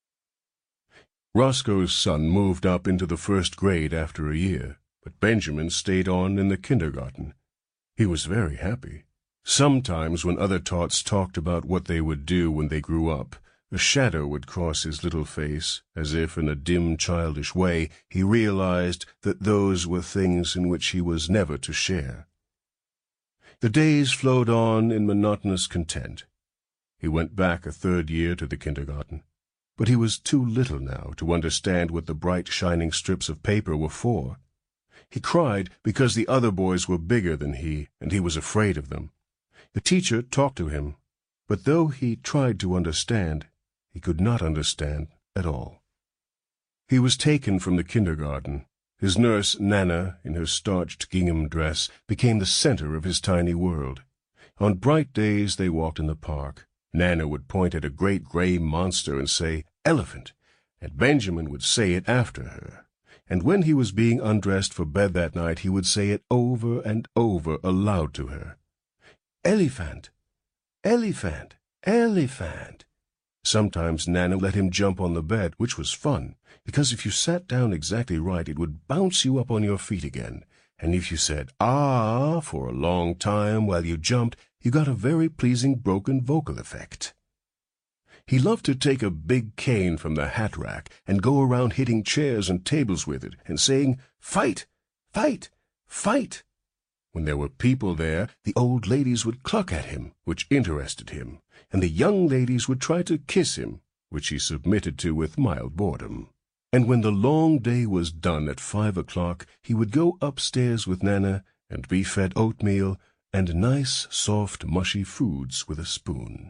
A: Roscoe's son moved up into the 1st grade after a year, but Benjamin stayed on in the kindergarten. He was very happy. Sometimes when other tots talked about what they would do when they grew up, a shadow would cross his little face, as if in a dim, childish way he realized that those were things in which he was never to share. The days flowed on in monotonous content. He went back a 3rd year to the kindergarten, but he was too little now to understand what the bright, shining strips of paper were for. He cried because the other boys were bigger than he, and he was afraid of them. The teacher talked to him, but though he tried to understand, he could not understand at all. He was taken from the kindergarten. His nurse, Nana, in her starched gingham dress, became the center of his tiny world. On bright days they walked in the park. Nana would point at a great gray monster and say, "Elephant," and Benjamin would say it after her. And when he was being undressed for bed that night, he would say it over and over aloud to her. "Elephant, elephant, elephant." Sometimes Nana let him jump on the bed, which was fun, because if you sat down exactly right, it would bounce you up on your feet again, and if you said "ah" for a long time while you jumped, you got a very pleasing broken vocal effect. He loved to take a big cane from the hat rack and go around hitting chairs and tables with it and saying, "Fight, fight, fight." When there were people there, the old ladies would cluck at him, which interested him, and the young ladies would try to kiss him, which he submitted to with mild boredom. And when the long day was done at 5 o'clock, he would go upstairs with Nana and be fed oatmeal and nice, soft, mushy foods with a spoon.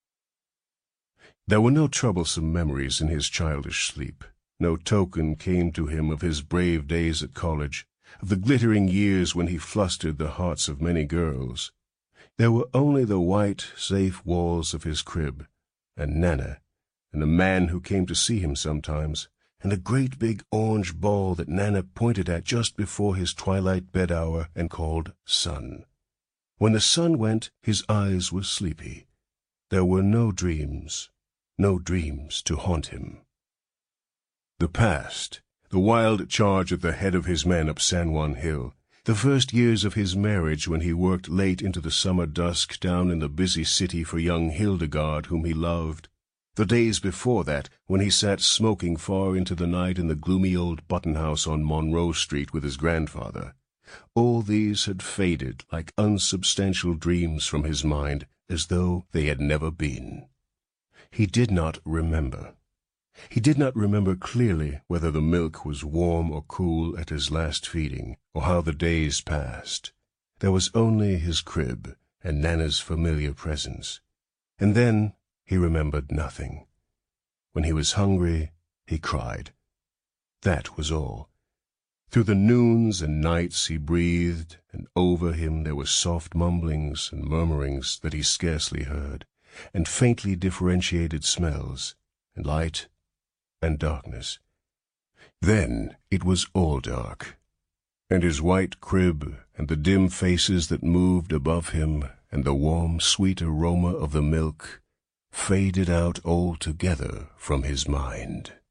A: There were no troublesome memories in his childish sleep. No token came to him of his brave days at college, of the glittering years when he flustered the hearts of many girls. There were only the white, safe walls of his crib, and Nana, and a man who came to see him sometimes, and a great big orange ball that Nana pointed at just before his twilight bed hour and called Sun. When the sun went, his eyes were sleepy. There were no dreams to haunt him. The past, the wild charge at the head of his men up San Juan Hill, the first years of his marriage when he worked late into the summer dusk down in the busy city for young Hildegard whom he loved, the days before that when he sat smoking far into the night in the gloomy old button-house on Monroe Street with his grandfather, all these had faded like unsubstantial dreams from his mind as though they had never been. He did not remember. He did not remember clearly whether the milk was warm or cool at his last feeding, or how the days passed. There was only his crib and Nana's familiar presence. And then he remembered nothing. When he was hungry, he cried. That was all. Through the noons and nights he breathed, and over him there were soft mumblings and murmurings that he scarcely heard, and faintly differentiated smells, and light and darkness. Then it was all dark, and his white crib and the dim faces that moved above him and the warm, sweet aroma of the milk faded out altogether from his mind.